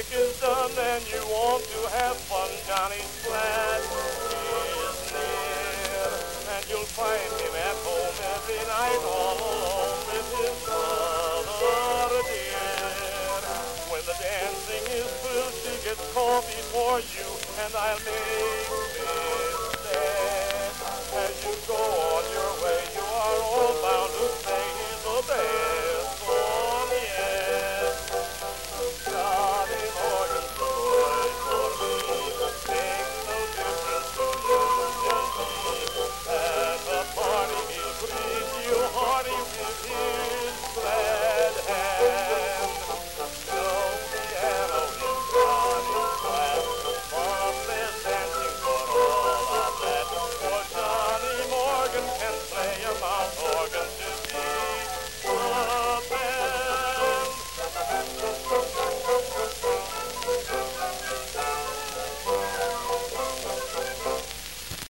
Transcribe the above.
work is done and you want to have fun, Johnny's flat is near. And you'll find him at home every night all alone with his mother dear. When the dancing is through, she gets coffee for you, and I'll make this step as you go